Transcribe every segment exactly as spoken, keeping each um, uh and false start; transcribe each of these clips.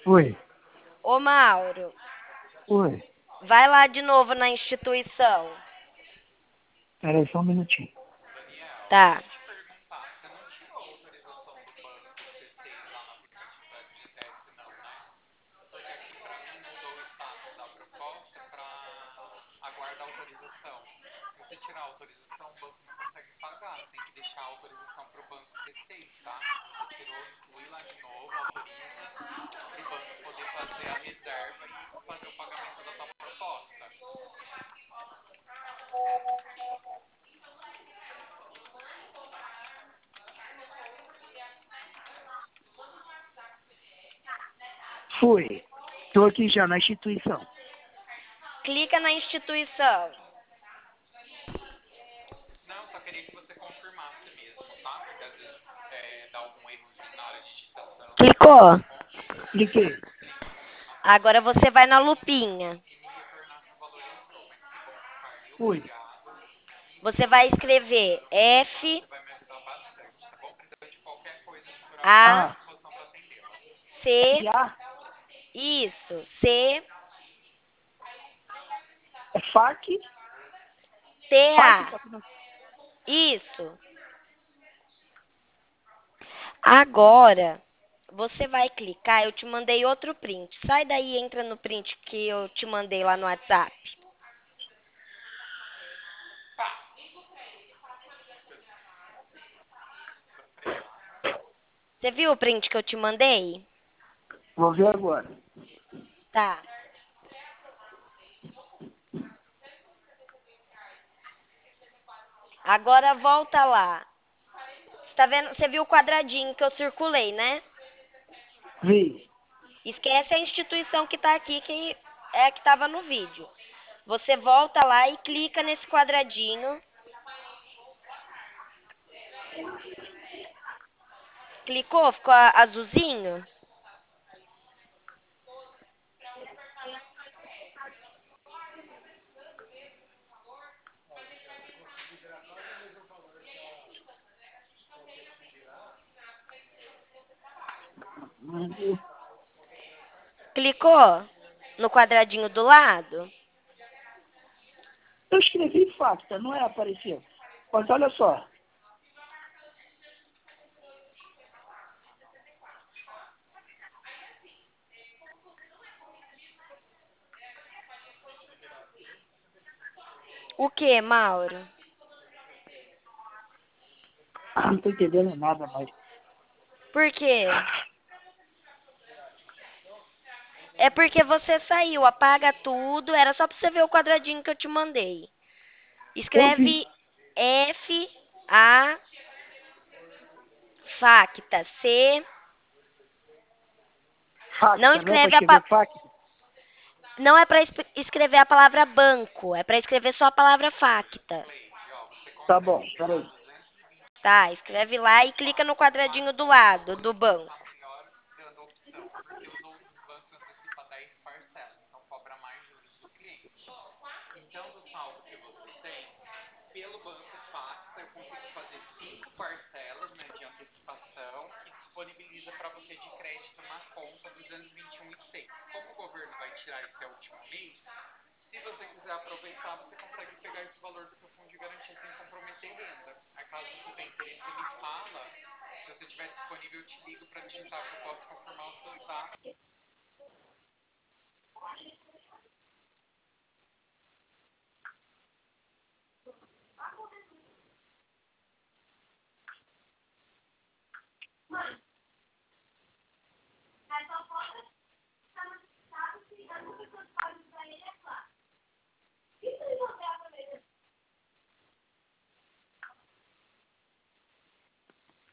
Oi. Ô, Mauro, Oi. vai lá de novo na instituição. Peraí só um minutinho. Tá. Fui. Tô aqui já na instituição. Clica na instituição. Clicou? Cliquei. Agora você vai na lupinha. Fui. Você vai escrever F A A. C. A. Isso. C É fac. T Fac. A. Isso. Agora você vai clicar. Eu te mandei outro print. Sai daí e entra no print que eu te mandei lá no WhatsApp. Você viu o print que eu te mandei? Vou ver agora. Tá. Agora volta lá. Você tá vendo? Você viu o quadradinho que eu circulei, né? Vi. Esquece a instituição que tá aqui, que é a que tava no vídeo. Você volta lá e clica nesse quadradinho. Clicou? Ficou a- azulzinho? Clicou no quadradinho do lado? Eu escrevi facta, não é apareceu. Mas olha só. O que, Mauro? Ah, não tô entendendo nada mais. Por quê? É porque você saiu, apaga tudo. Era só pra você ver o quadradinho que eu te mandei. Eu vi. Escreve F A facta C. Não Facta, não é para escreve a escrever pa... facta? não é para escrever a palavra banco, é para escrever só a palavra facta. Tá bom, peraí. Tá, escreve lá e clica no quadradinho do lado do banco.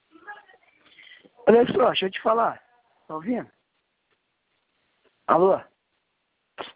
Olha só, deixa eu te falar. Tá ouvindo? Alô?